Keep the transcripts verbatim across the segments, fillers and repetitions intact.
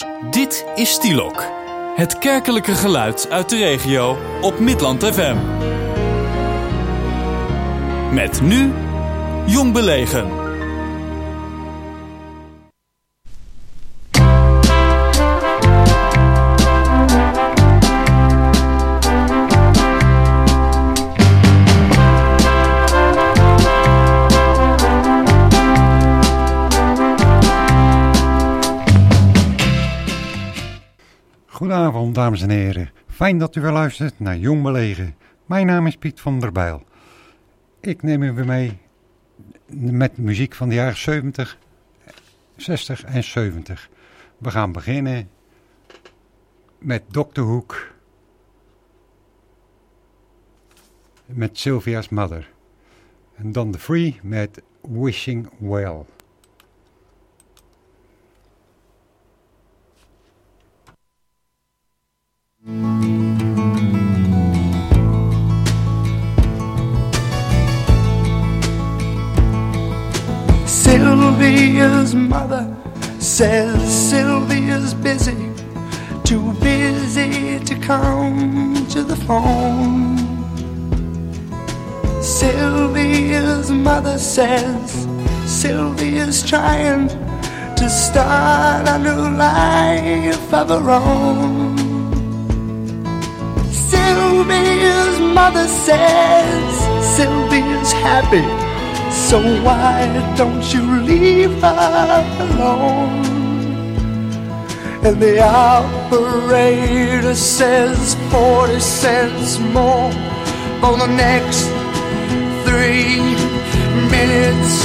regio's. Dit is Stielok. Het kerkelijke geluid uit de regio op Midland F M. Met nu Jong Belegen. Goedenavond, dames en heren. Fijn dat u weer luistert naar Jong Belegen. Mijn naam is Piet van der Bijl. Ik neem u weer mee met muziek van de jaren zeventig, zestig en zeventig. We gaan beginnen met dokter Hoek met Sylvia's Mother. En dan The Free met Wishing Well. Sylvia's mother says Sylvia's busy, too busy to come to the phone. Sylvia's mother says Sylvia's trying to start a new life of her own. Sylvia's mother says Sylvia's happy, so why don't you leave her alone? And the operator says forty cents more for the next three minutes.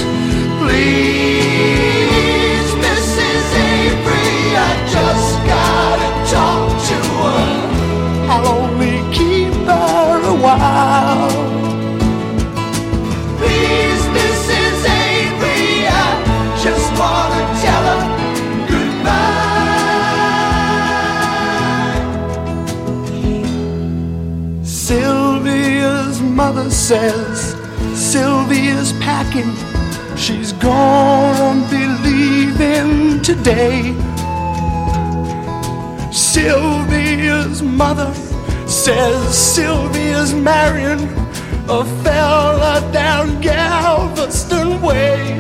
Please, Missus Avery, I just gotta talk to her. I'll only keep her a while. Please, Missus Avery, I just wanna tell her goodbye. Sylvia's mother says Sylvia's packing, she's gonna be leaving today. Sylvia's mother says Sylvia's marrying a fella down Galveston way.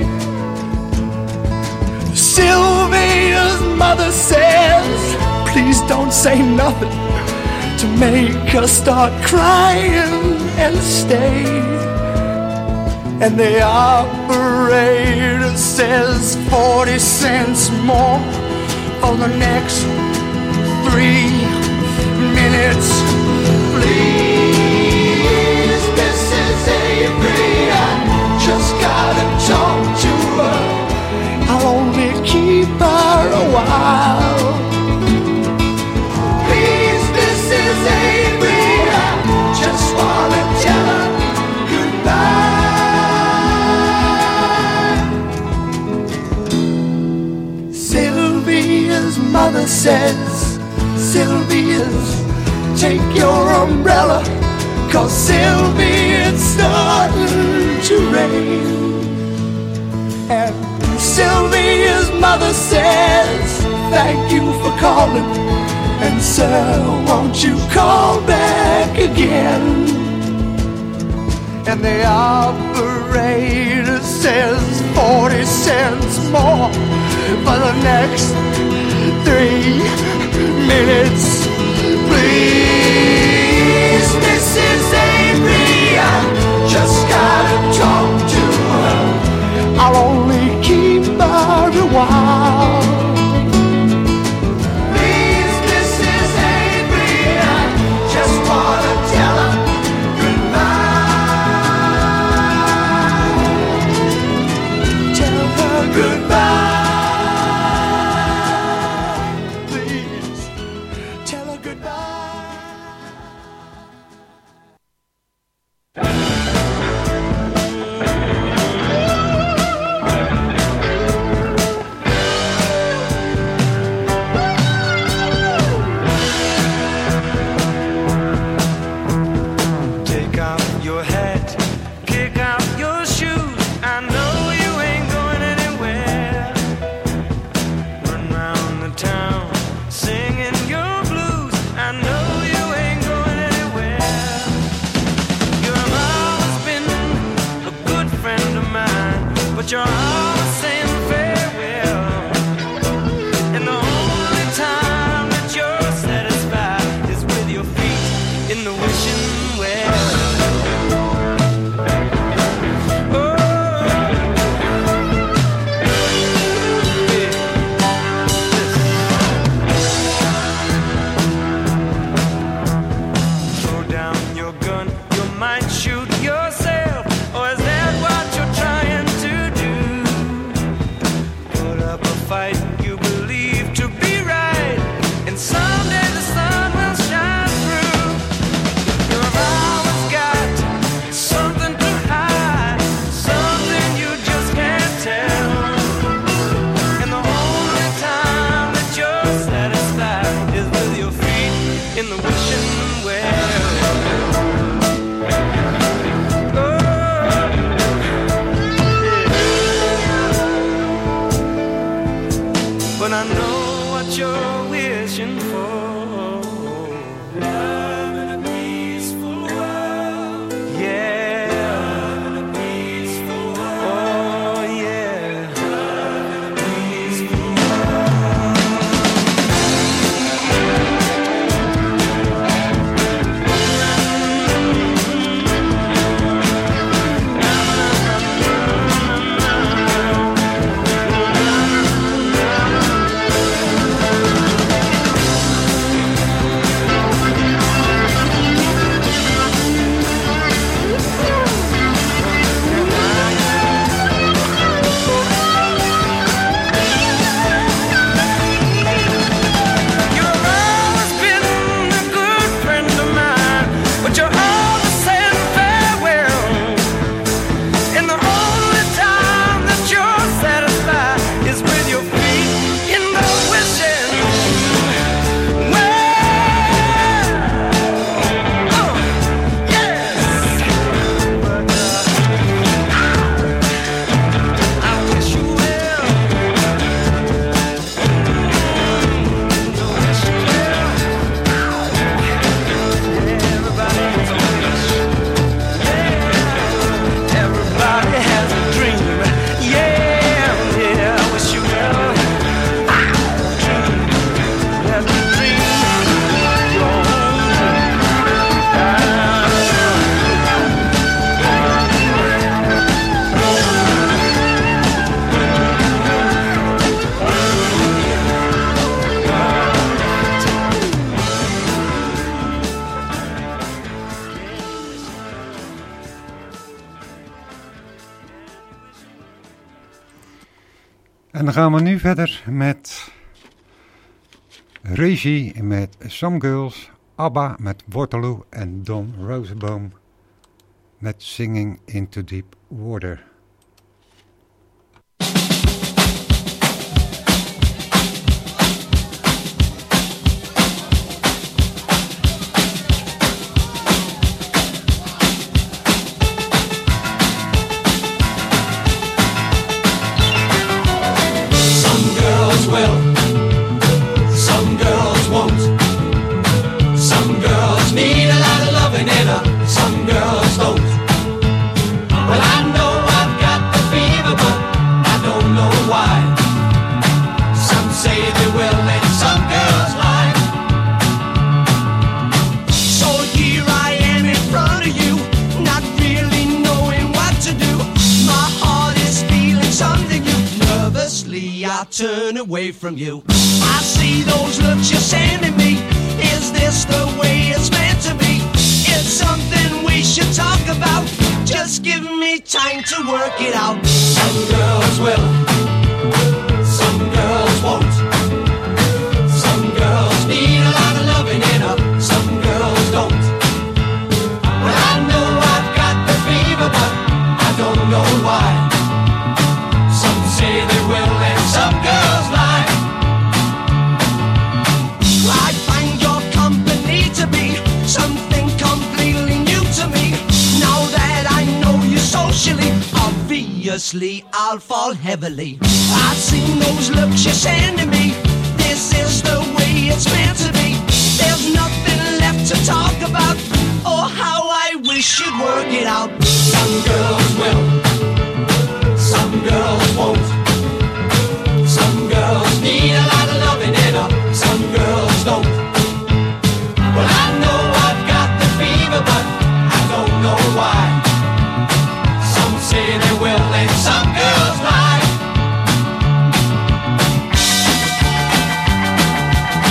Sylvia's mother says, please don't say nothing to make her start crying and stay. And the operator says forty cents more for the next three minutes. Please, Missus Avery, I just gotta talk to her. I'll only keep her a while. Please, Missus Avery, I just wanna tell her goodbye. Sylvia's mother says, Sylvia's, take your umbrella, 'cause Sylvia, it's starting to rain. And Sylvia's mother says, thank you for calling, and sir, won't you call back again? And the operator says forty cents more for the next three minutes. Please, Missus Avery, I just gotta talk to her. I'll only keep her a while. Please, Missus Avery, I just wanna tell her goodbye. Tell her goodbye. Please. what you're wishing for. Love in a peaceful world. Yeah. Love in a peaceful world. Oh yeah. Love in a peaceful En dan gaan we nu verder met Regie met Some Girls, ABBA met Waterloo en Don Rosenbaum met Singing into Deep Water. Will, some girls won't. Some girls need a lot of loving in her, some girls don't. Well, I know I've got the fever, but I don't know why. Some say they will and some girls lie. So here I am in front of you, not really knowing what to do. My heart is feeling something new. Nervously I turn away from you. I see those looks you're sending me. Is this the way it's meant to be? It's something we should talk about. Just give me time to work it out. Some girls will, some girls won't. Some girls need a lot of loving in her, some girls don't. Well, I know I've got the fever, but I don't know why. Some say they will and some girls lie. I find your company to be something completely new to me. Now that I know you socially, obviously I'll fall heavily. I've seen those looks you're sending me. This is the way it's meant to be. There's nothing left to talk about. Oh, how I wish you'd work it out. Some girls will, some girls won't. Some girls need a lot of loving in her, some girls don't. Well, I know I've got the fever, but I don't know why. Some say they will and some girls lie.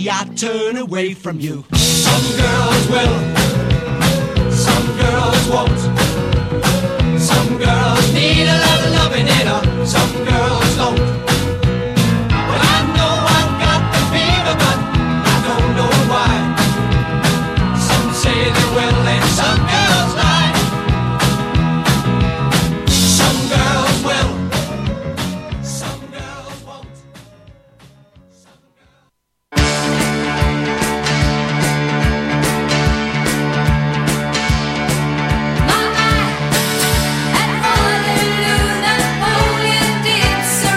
nervously I turn away from you. Some girls will, some girls won't. Some girls need a lot of loving in her, some girls don't. But I know I've got the fever, but I don't know why. Some say they will and some girls lie. Some girls will, some girls won't. Some girls... My eye had fallen, knew Napoleon did so.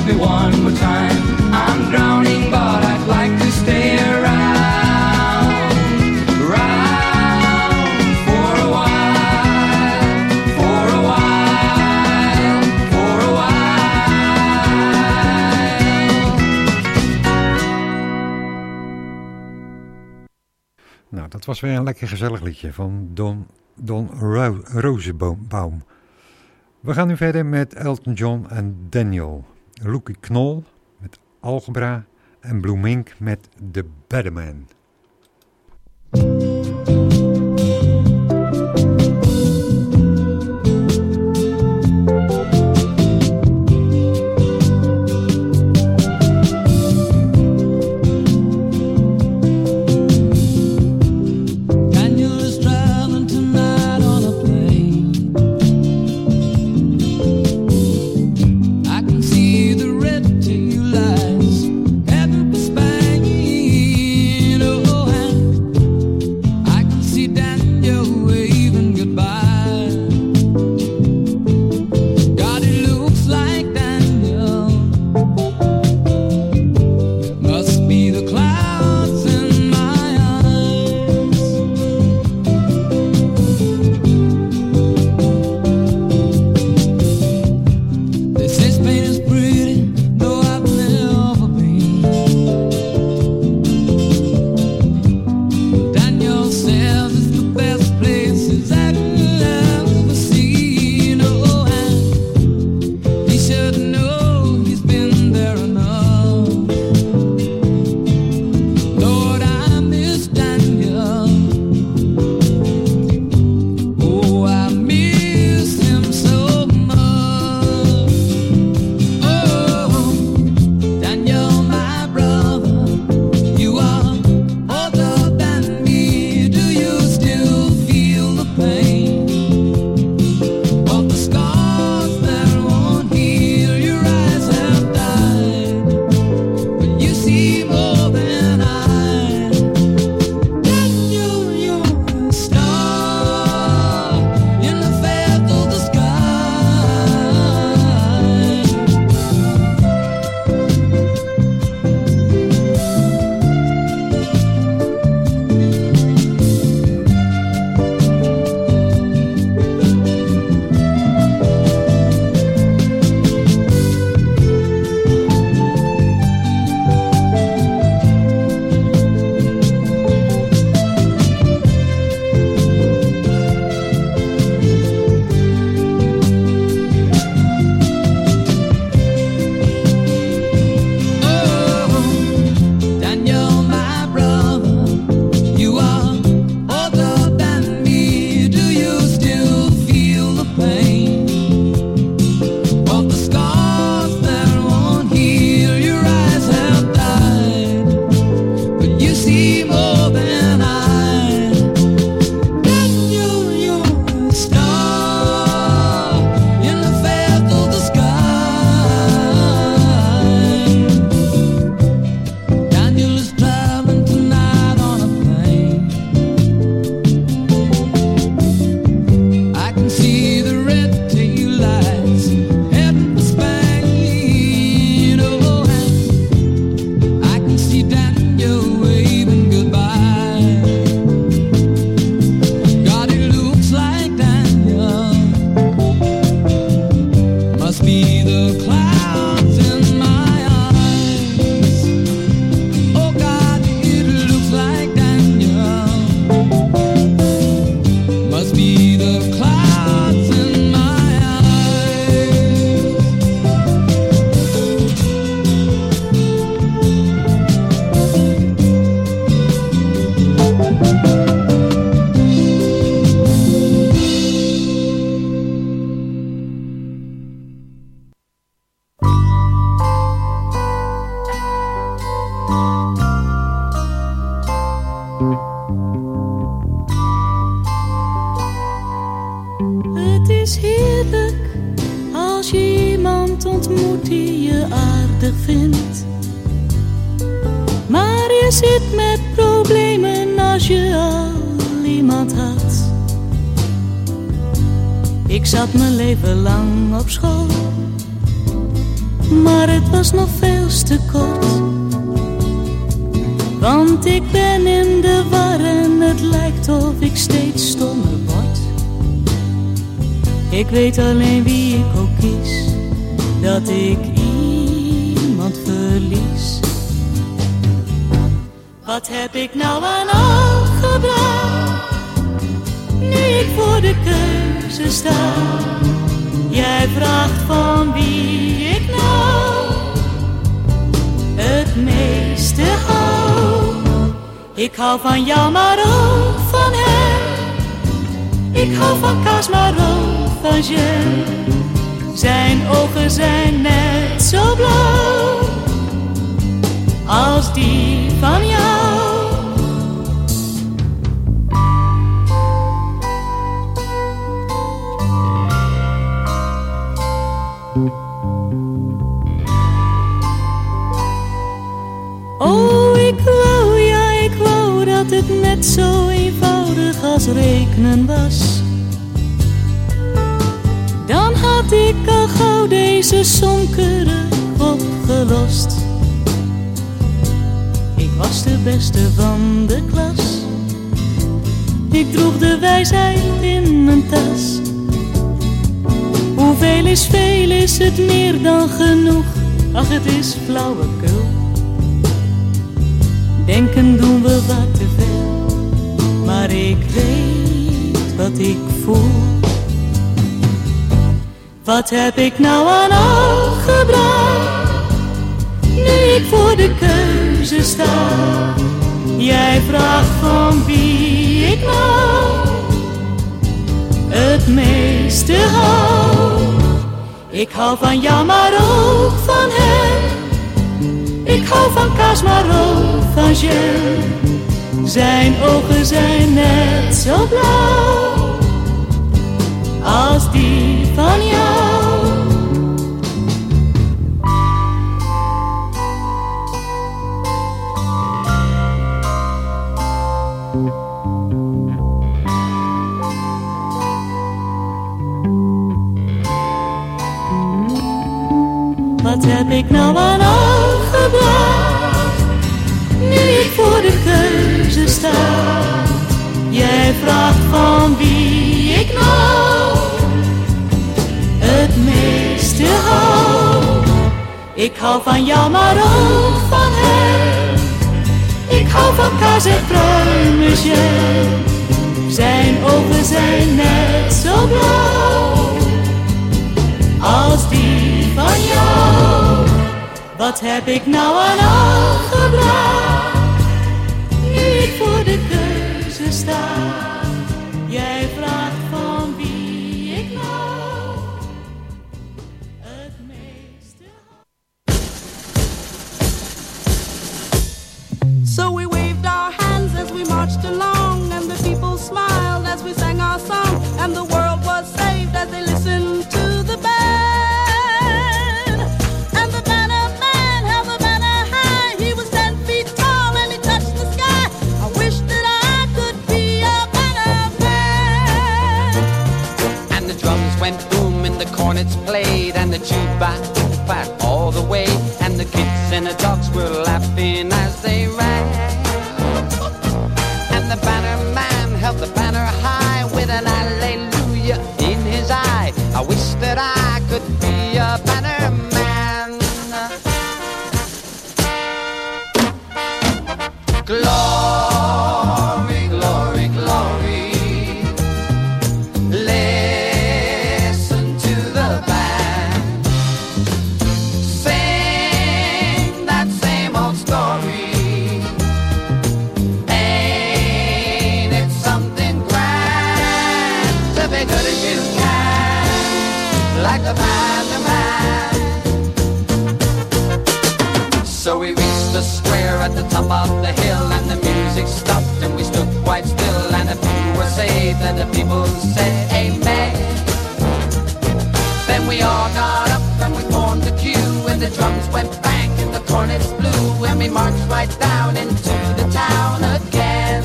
me one more time. I'm drowning, but I'd like to stay around, around for a while, for a while, for a while. Nou, dat was weer een lekker gezellig liedje van Don, Don Ro- Rosenbaum. We gaan nu verder met Elton John en Daniel. Lucky Knoll met Algebra en Blue Mink met The Better Man. ontmoet die je aardig vindt. Maar je zit met problemen als je al iemand had. Ik zat mijn leven lang op school. maar het was nog veel te kort. Want ik ben in de war en het lijkt of ik steeds stommer word. Ik weet alleen wie ik ook kies, dat ik iemand verlies. Wat heb ik nou aan al gebracht, nu ik voor de keuze sta? Jij vraagt van wie ik nou het meeste hou. Ik hou van jou, maar ook van hem. Ik hou van kaas, maar ook van jam. Zijn ogen zijn net zo blauw als die van jou. Oh, ik wou, ja, ik wou dat het net zo eenvoudig als rekenen was. Dan had ik al gauw deze sonkeren opgelost. Ik was de beste van de klas. Ik droeg de wijsheid in mijn tas. Hoeveel is veel, is het meer dan genoeg? Ach, het is flauwekul. Denken doen we wat te veel, maar ik weet wat ik voel. Wat heb ik nou aan al gebracht, nu ik voor de keuze sta? Jij vraagt van wie ik nou het meeste hou. Ik hou van jou, maar ook van hem. Ik hou van kaas, maar ook van jam. Zijn ogen zijn net zo blauw als die van jou. Wat heb ik nou aan al gebracht, nu ik voor de keuze sta? Jij vraagt van wie ik nou het meeste hou. Ik hou van jou, maar ook van hem. Ik hou van kaas en pruimetje. Zijn ogen zijn net zo blauw als die van jou. Wat heb ik nou aan al gebracht, nu ik voor de keuze sta? Jij vraagt van wie ik nou het meeste hou. So we waved our hands as we marched along, and the people smiled as we sang our song, and the world was saved as they listened to the band. And the banner man held the banner high. He was ten feet tall and he touched the sky. I wish that I could be a banner man. And the drums went boom and the cornets played, and the jukebox back all the way, and the kids and the dogs were laughing as they ran. And the banner man held the banner high with an hallelujah in his eye. I wish that I could be a banner man. Glory, glory, glory. Listen to the band. Sing that same old story. Ain't it something grand to be good as you can, like the banner man? So we reached the square at the top of the hill, and the music stopped and we stood quite still, and the people were saved and the people said amen. Then we all got up and we formed the queue, and the drums went bang and the cornets blew, and we marched right down into the town again.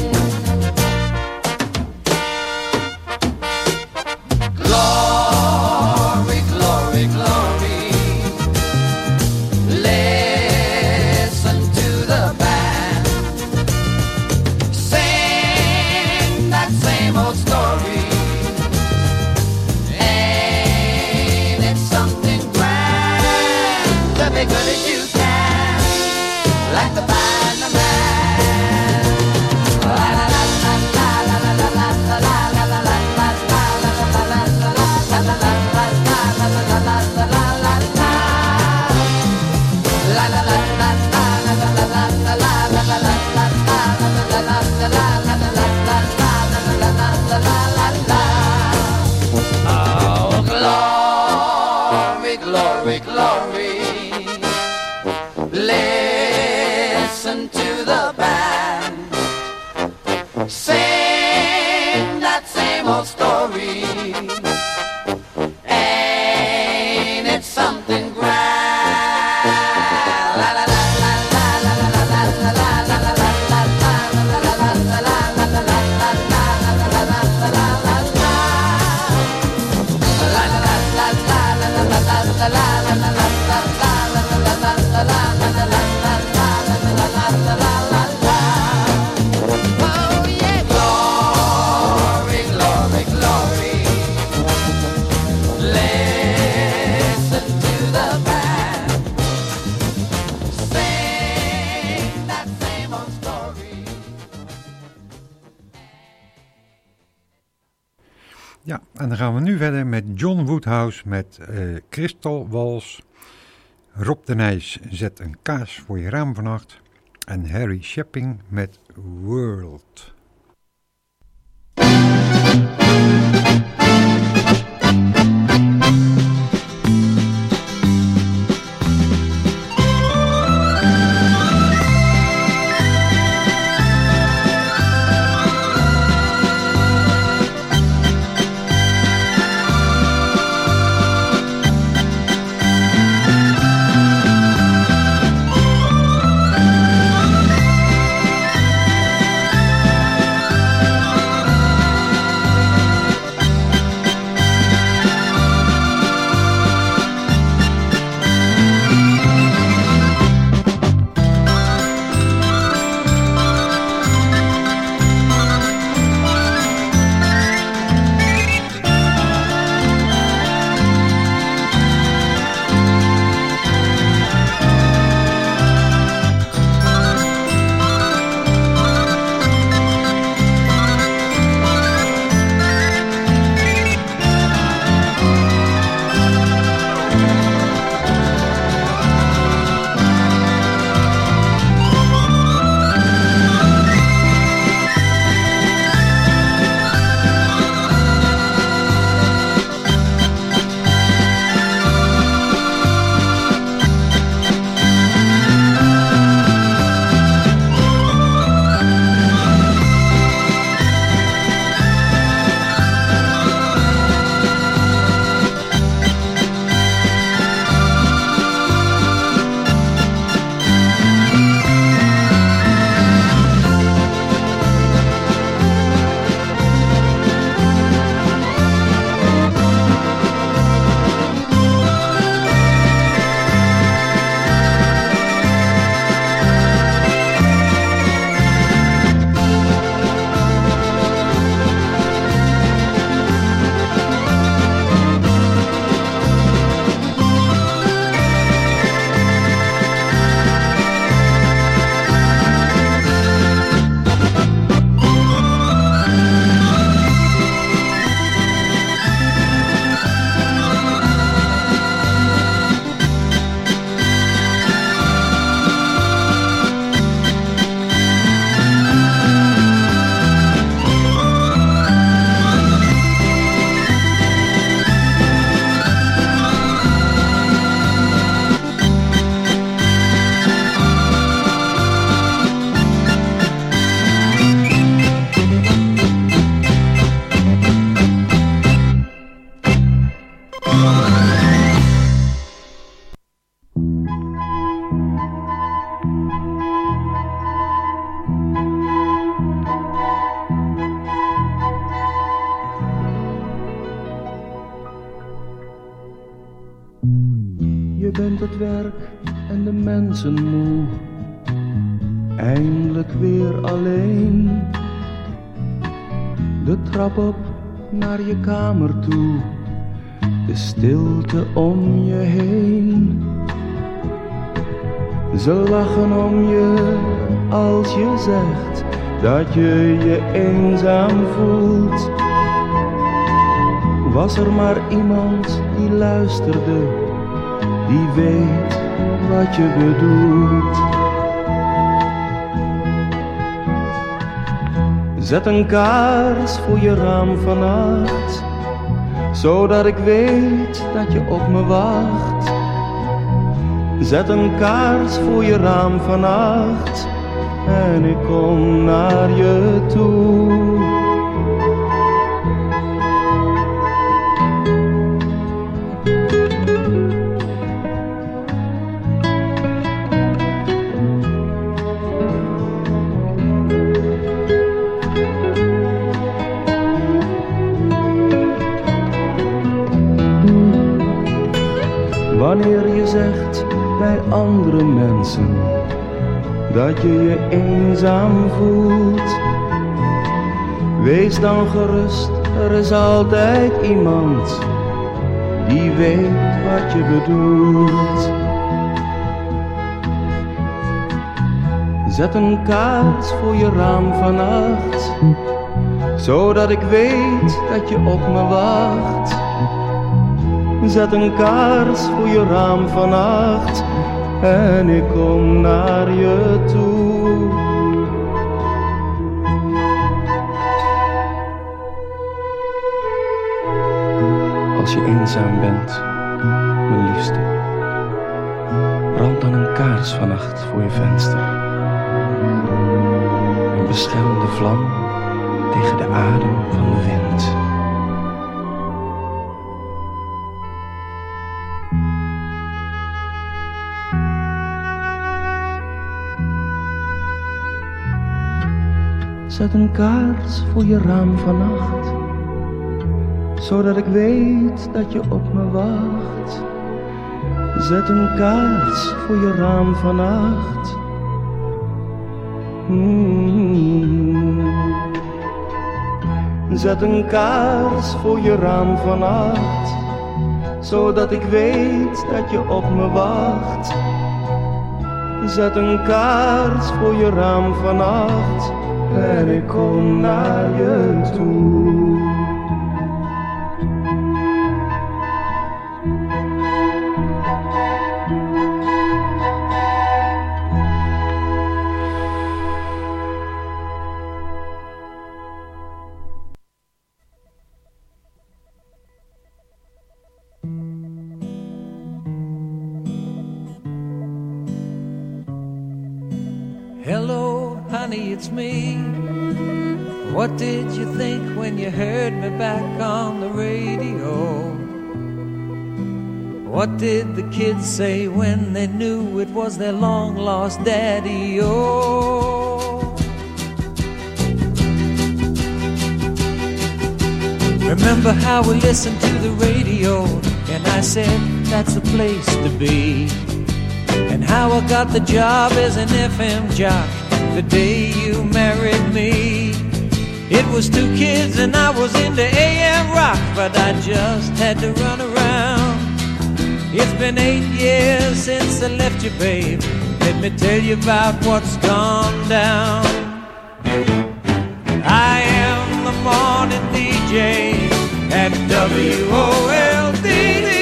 Glory, glory, glory. glory, glory. Listen to the band sing that same old story. Ain't it something grand? La la la la la la la la la la la la la la Ja, en dan gaan we nu verder met John Woodhouse met uh, Crystal Waltz. Rob de Nijs zet een kaas voor je raam vannacht. En Harry Shepping met World. bent het werk en de mensen moe, eindelijk weer alleen. De trap op naar je kamer toe, de stilte om je heen. Ze lachen om je als je zegt dat je je eenzaam voelt. Was er maar iemand die luisterde, die weet wat je bedoelt. Zet een kaars voor je raam vannacht, zodat ik weet dat je op me wacht. Zet een kaars voor je raam vannacht en ik kom naar je toe. Wanneer je zegt bij andere mensen dat je je eenzaam voelt, wees dan gerust, er is altijd iemand die weet wat je bedoelt. Zet een kaart voor je raam vannacht, zodat ik weet dat je op me wacht. Zet een kaars voor je raam vannacht en ik kom naar je toe. Als je eenzaam bent, mijn liefste, brand dan een kaars vannacht voor je venster. Een beschermende vlam tegen de adem van de wind. Zet een kaars voor je raam vannacht, zodat ik weet dat je op me wacht. Zet een kaars voor je raam vannacht. Mm. Zet een kaars voor je raam vannacht, zodat ik weet dat je op me wacht. Zet een kaars voor je raam vannacht en ik kom naar je toe. Hello, honey, it's me. What did you think when you heard me back on the radio? What did the kids say when they knew it was their long-lost daddy? Oh, remember how we listened to the radio and I said that's the place to be, and how I got the job as an F M jock the day you married me. It was two kids and I was into A M rock, but I just had to run around. It's been eight years since I left you, babe. Let me tell you about what's gone down. I am the morning D J at W O L D,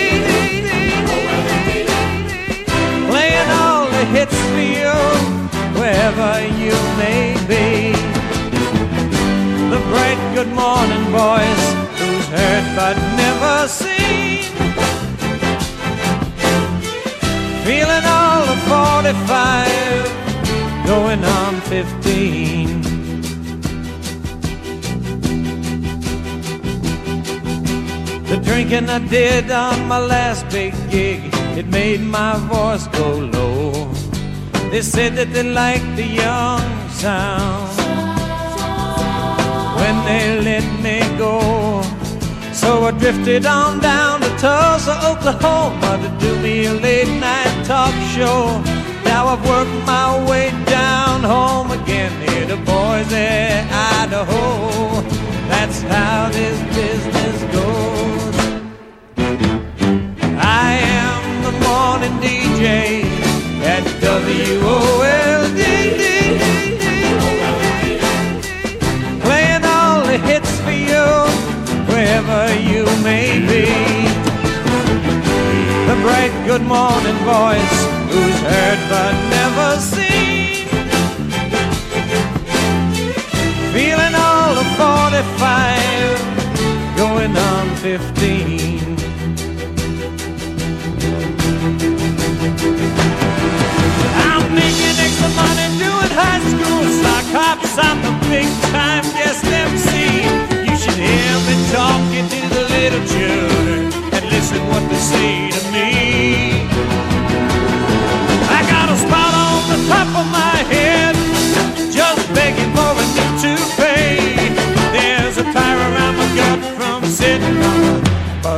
playing all the hits for you wherever you may be. The bright good morning voice who's heard but never seen, feeling all of forty-five, going on fifteen. The drinking I did on my last big gig, it made my voice go low. They said that they liked the young sound when they let me go. So I drifted on down to Tulsa, Oklahoma to do me a late night talk show. Now I've worked my way down home again here to Boise, Idaho. That's how this business goes. I am the morning D J at W O L D, playing all the hits for you wherever you may be. The bright good morning voice who's heard but never seen, feeling all of forty-five, going on fifteen.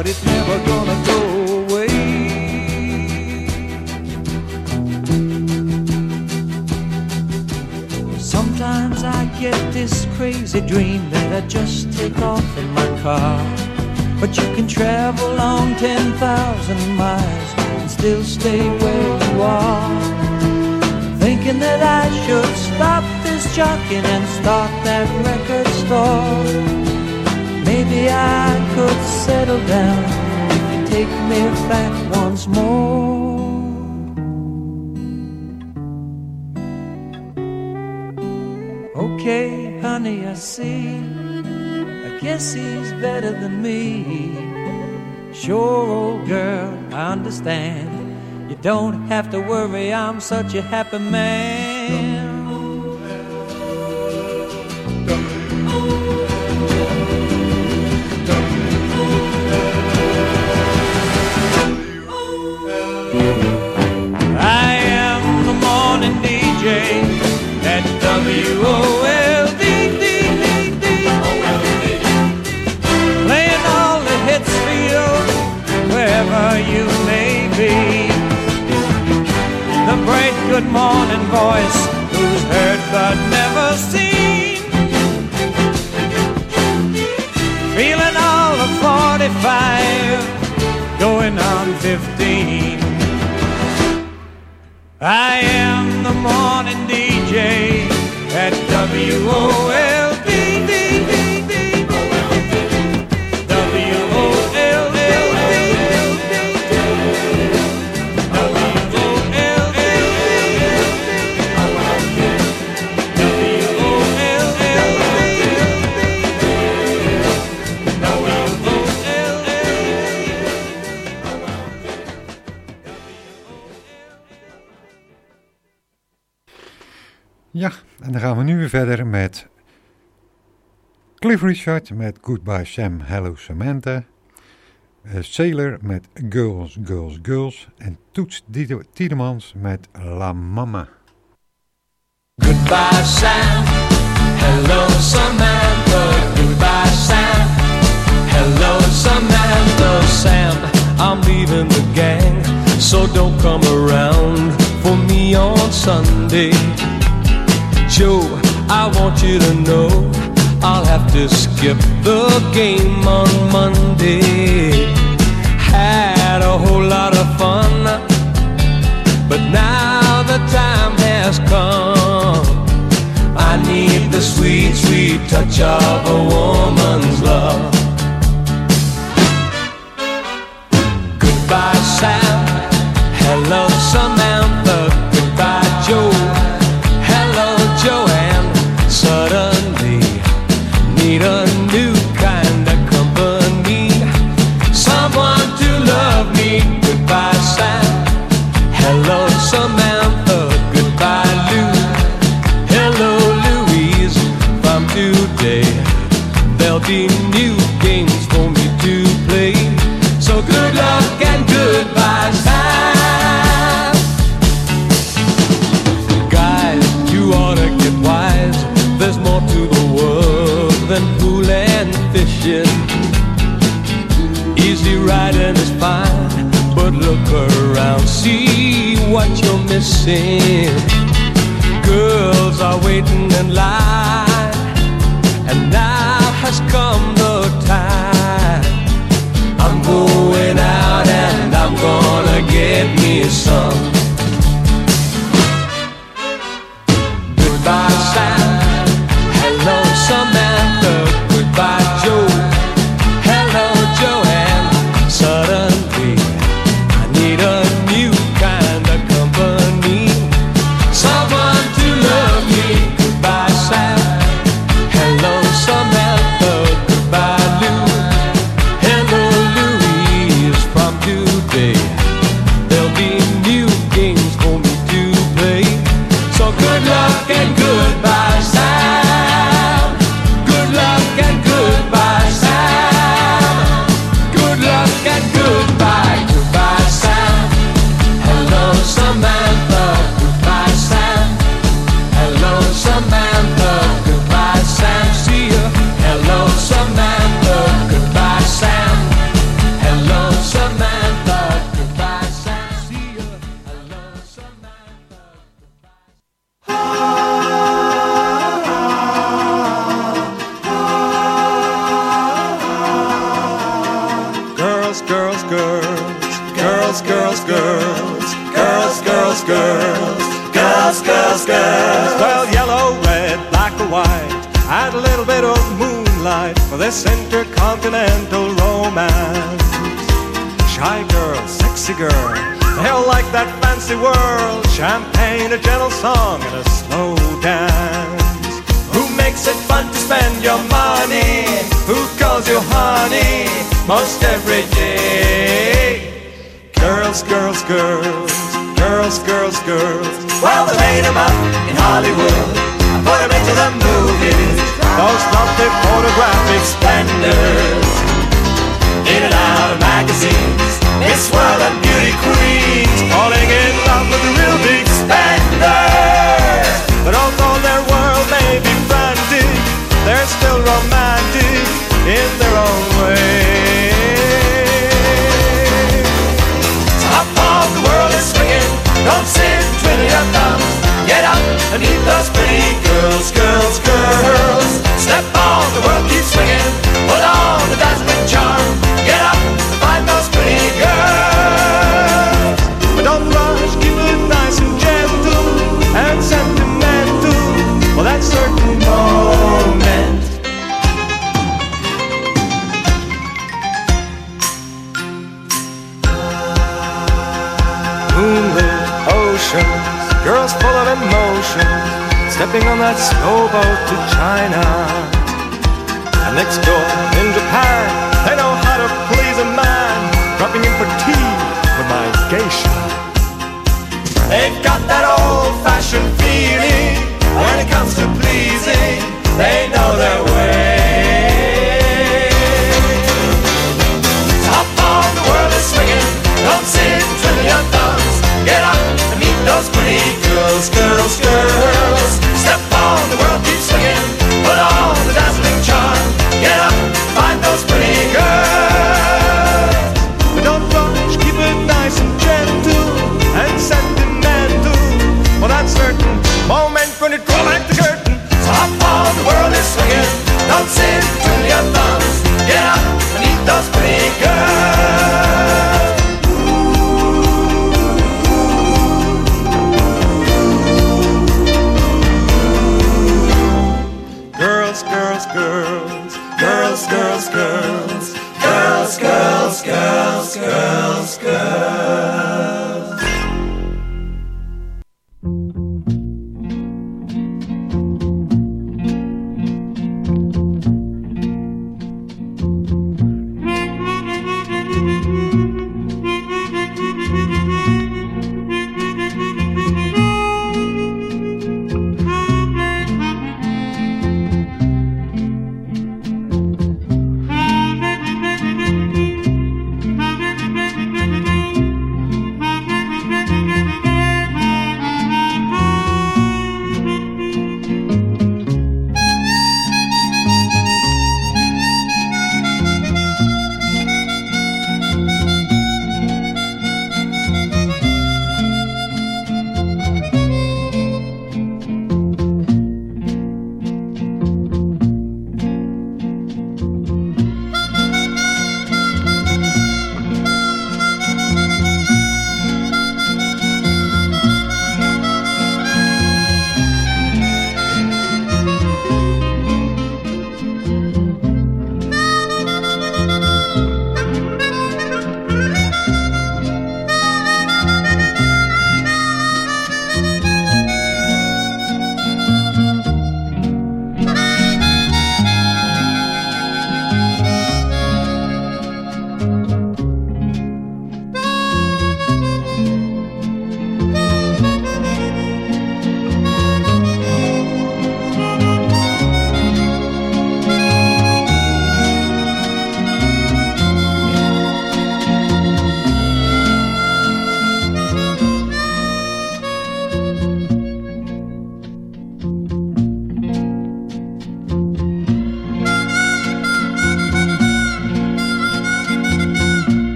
but it's never gonna go away. Sometimes I get this crazy dream that I just take off in my car. But you can travel on ten thousand miles and still stay where you are. Thinking that I should stop this jockeying and start that record store. Maybe I could settle down if you take me back once more. Okay, honey, I see. I guess he's better than me. Sure, old girl, I understand. You don't have to worry, I'm such a happy man. I am the morning D J at W O L D D D D, playing all the hits for you wherever you may be. The bright good morning voice who's heard but never seen, feeling all of forty-five going on fifteen. I am the morning D J at W O L D D D D, W O L L D D, W O L L D, W O L L Ja, en dan gaan we nu weer verder met Cliff Richard met Goodbye Sam, Hello Samantha. Uh, Sailor met Girls, Girls, Girls. En Toets Tiedemans met La Mama. Goodbye Sam, hello Samantha. Goodbye Sam, hello Samantha. Sam, I'm leaving the gang, so don't come around for me on Sunday. Joe, I want you to know I'll have to skip the game on Monday. Had a whole lot of fun, but now the time has come. I need the sweet, sweet touch of a woman's love. Goodbye Sam, hello Samantha. Goodbye Joe, Joanne, suddenly need a new kind of company, someone to love me. Goodbye Sam, hello Samantha. Goodbye Lou, hello Louise. From today there'll be new games for me to play, so good luck and goodbye Sam. You ought to get wise, there's more to the world than pool and fishing. Easy riding is fine, but look around, see what you're missing. Girls are waiting in line, and now has come the time. I'm going out and I'm gonna get me some. Goodbye Sam, hello Samantha. Goodbye Joe, hello Joanne. Suddenly I need a new kind of company, someone to love me. Goodbye Sam, hello Samantha. Goodbye Lou, hello Louise. From Girls, girls, girls, girls, girls, girls, girls, girls, girls. Well, yellow, red, black or white, and a little bit of moonlight for this intercontinental romance. Shy girl, sexy girl, they all like that fancy world. Champagne, a gentle song, and a slow dance. Who makes it fun to spend your money? Who calls you honey most every day? Girls, girls, girls, girls, girls, girls. Well, they made them up in Hollywood, put them into the movies. Those lovely photographic splendors, in and out of magazines, Miss World and beauty queens, falling in love with the real big spenders. But although their world may be frantic, they're still romantic in their own way. Top of the world is swinging, don't sit twiddling your thumbs. Get up and meet those pretty girls, girls, girls. Step on, the world keeps swinging, put on the dazzling charm. Get up and find those pretty girls. But don't rush, keep it nice and gentle and sentimental for that certain moment. Moonlit oceans, girls full of emotion, stepping on that slow boat to China. And next door in Japan, they know how to please a man, dropping in for tea with my geisha. They've got that old-fashioned feeling when it comes to pleasing. They know their way. Top of the world is swinging, don't sit twiddling your thumbs. Get up and meet those pretty girls, girls, girls. Step on, the world keeps swinging, put on the dazzling charm. Get up, find those pretty girls. But don't rush, keep it nice and gentle and sentimental for that certain moment when it draws back the curtain. So hop on, the world is swinging, don't sit twiddling your thumbs. Get up and meet those pretty girls.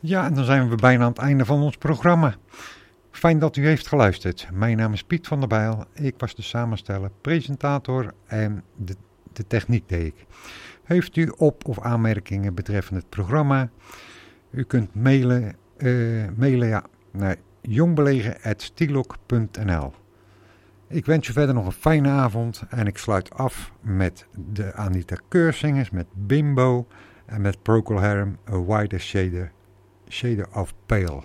Ja, en dan zijn we bijna aan het einde van ons programma. Fijn dat u heeft geluisterd. Mijn naam is Piet van der Bijl. Ik was de samensteller, presentator en de, de techniek deed ik. Heeft u op- of aanmerkingen betreffende het programma? U kunt mailen, uh, mailen ja, naar jongbelegen apenstaartje stilok punt n l. Ik wens u verder nog een fijne avond en ik sluit af met de Anita Keursingers, met Bimbo en met Procol Harum, A Wider Shader, Shader of Pale.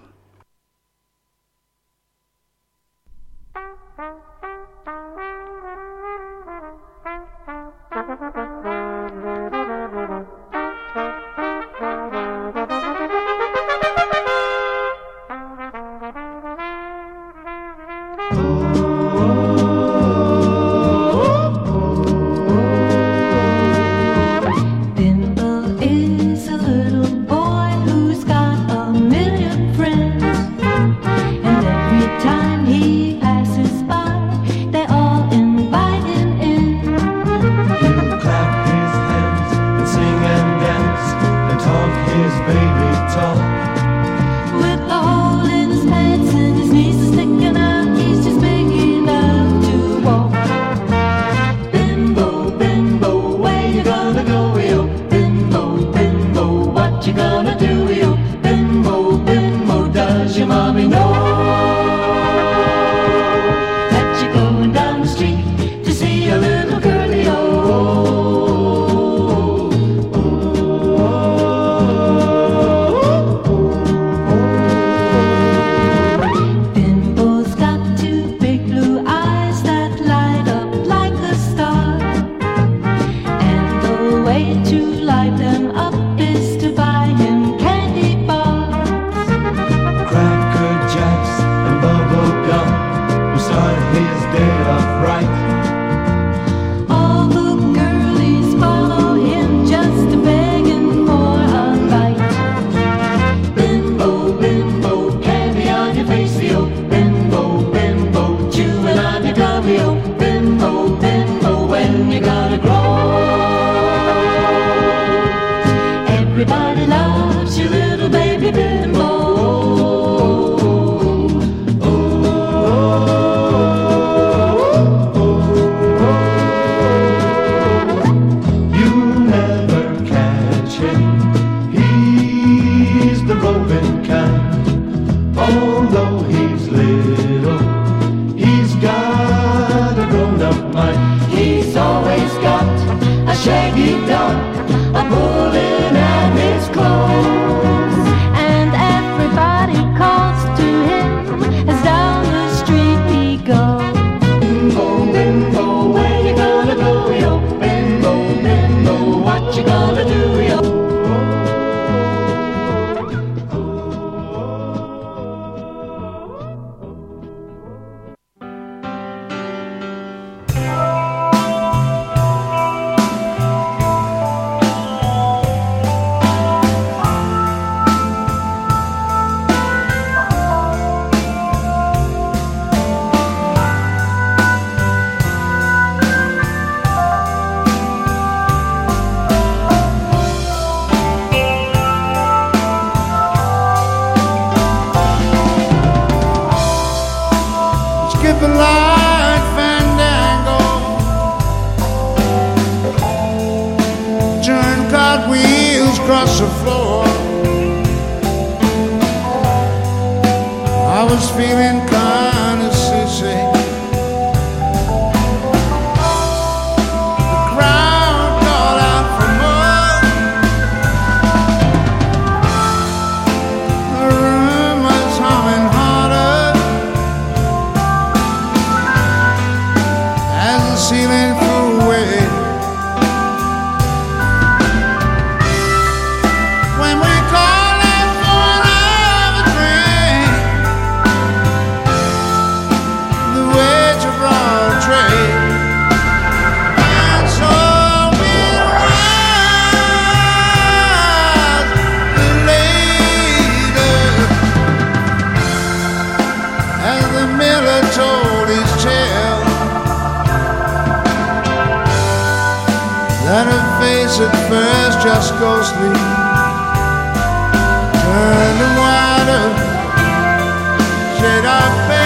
And her face at first just ghostly Turn the water, shade of pale.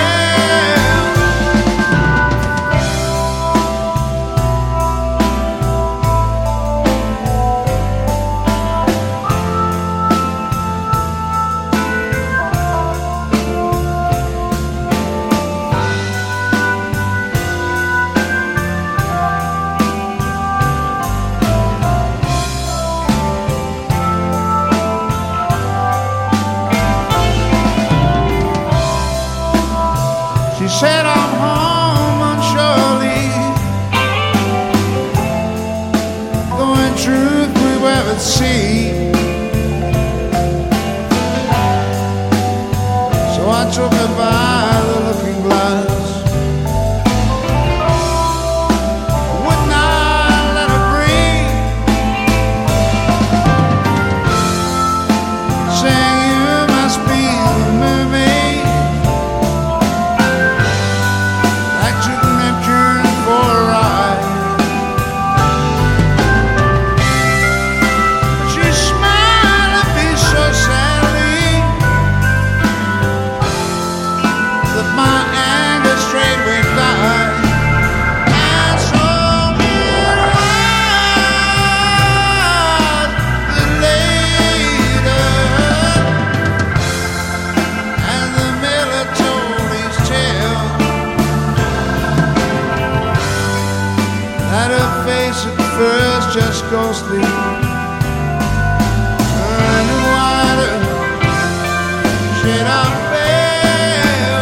She said I'm home on shore leave, the only truth we've ever seen. So I took her by the looking glass, would not let her breathe, saying you must be the mermaid. First just ghostly, turn the water, shade of pale.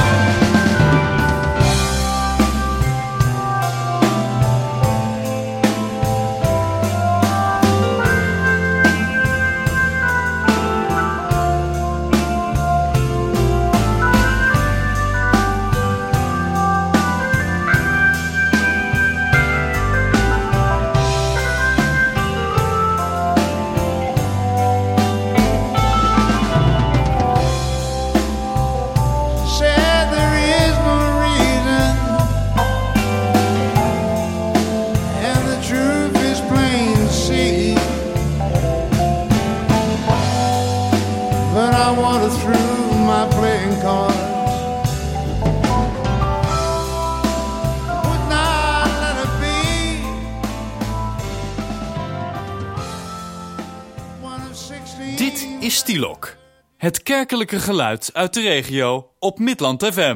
Dit is Stilok, het kerkelijke geluid uit de regio op Midland F M.